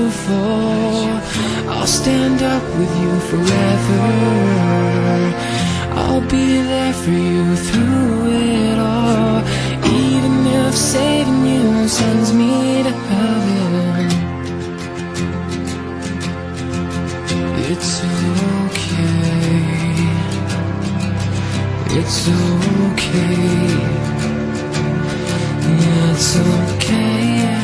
fall. I'll stand up with you forever. I'll be there for you through it all, even if saving you sends me to heaven. It's okay, it's okay, it's okay.